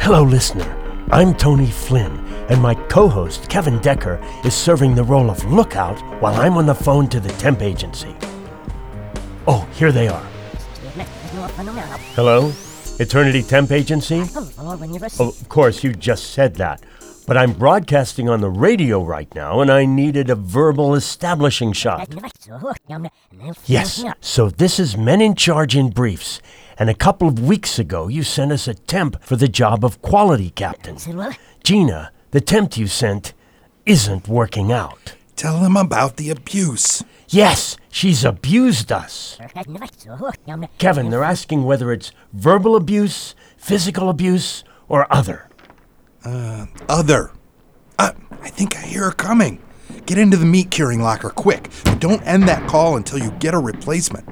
Hello, listener. I'm Tony Flynn, and my co-host, Kevin Decker, is serving the role of lookout while I'm on the phone to the temp agency. Oh, here they are. Hello? Eternity Temp Agency? Oh, of course, you just said that. But I'm broadcasting on the radio right now, and I needed a verbal establishing shot. Yes, so this is Men in Charge in Briefs. And a couple of weeks ago, you sent us a temp for the job of quality captain. Gina, the temp you sent, isn't working out. Tell them about the abuse. Yes, she's abused us. Kevin, they're asking whether it's verbal abuse, physical abuse, or other. Other. I think I hear her coming. Get into the meat curing locker quick, but don't end that call until you get a replacement.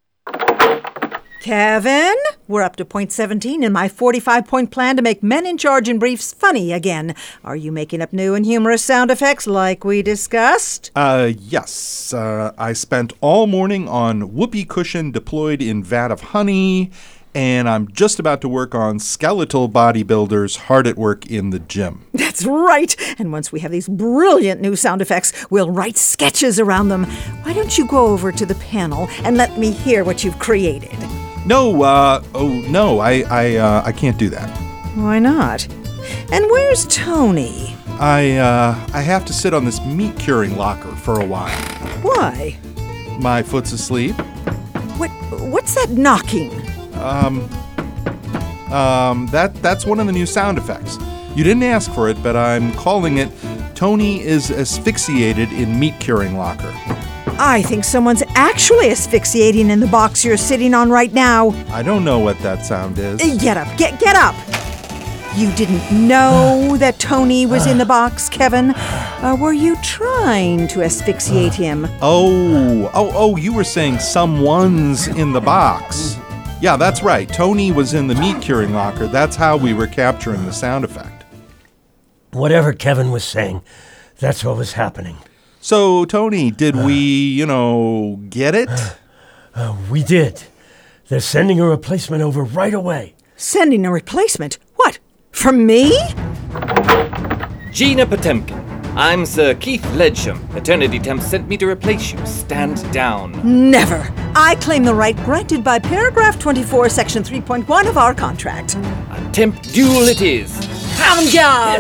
Kevin, we're up to point 17 in my 45-point plan to make Men in Charge in Briefs funny again. Are you making up new and humorous sound effects like we discussed? Yes. I spent all morning on whoopee cushion deployed in vat of honey, and I'm just about to work on skeletal bodybuilders hard at work in the gym. That's right. And once we have these brilliant new sound effects, we'll write sketches around them. Why don't you go over to the panel and let me hear what you've created? No, I can't do that. Why not? And where's Tony? I have to sit on this meat curing locker for a while. Why? My foot's asleep. What's that knocking? That's one of the new sound effects. You didn't ask for it, but I'm calling it Tony is asphyxiated in meat curing locker. I think someone's actually asphyxiating in the box you're sitting on right now. I don't know what that sound is. Get up, get up. You didn't know that Tony was in the box, Kevin? Or were you trying to asphyxiate him? Oh, you were saying someone's in the box. Yeah, that's right. Tony was in the meat curing locker. That's how we were capturing the sound effect. Whatever Kevin was saying, that's what was happening. So, Tony, did we, get it? We did. They're sending a replacement over right away. Sending a replacement? What? For me? Gina Potemkin. I'm Sir Keith Ledsham. Eternity Temp sent me to replace you. Stand down. Never. I claim the right granted by paragraph 24, section 3.1 of our contract. A temp duel it is. Avant-garde!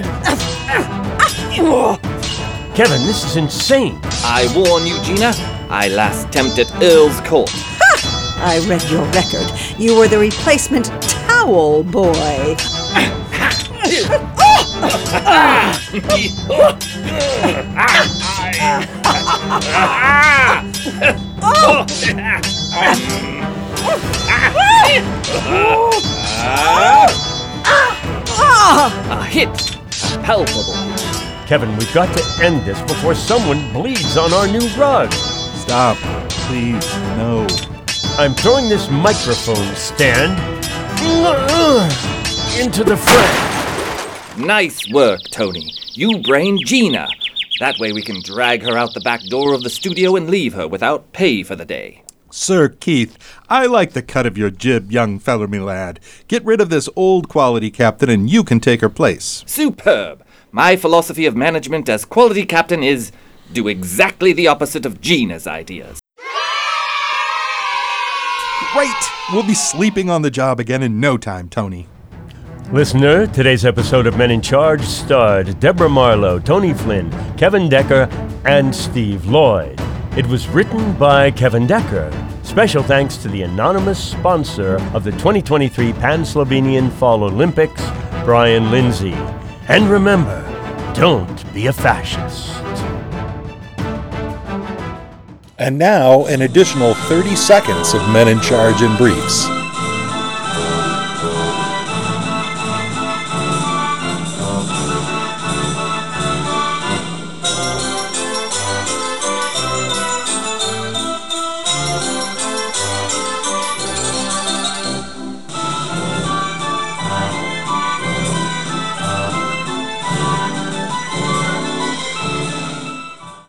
Kevin, this is insane. I warn you, Gina. I last temped at Earl's Court. Ha! I read your record. You were the replacement towel boy. A hit. A palpable hit. Kevin, we've got to end this before someone bleeds on our new rug. Stop. Please, no. I'm throwing this microphone stand into the fray. Nice work, Tony. You brained Gina. That way we can drag her out the back door of the studio and leave her without pay for the day. Sir Keith, I like the cut of your jib, young feller me lad. Get rid of this old quality captain and you can take her place. Superb. My philosophy of management as quality captain is do exactly the opposite of Gina's ideas. Great! We'll be sleeping on the job again in no time, Tony. Listener, today's episode of Men in Charge starred Deborah Marlowe, Tony Flynn, Kevin Decker, and Steve Lloyd. It was written by Kevin Decker. Special thanks to the anonymous sponsor of the 2023 Pan-Slovenian Fall Olympics, Brian Lindsay. And remember, don't be a fascist. And now, an additional 30 seconds of Men in Charge in Briefs.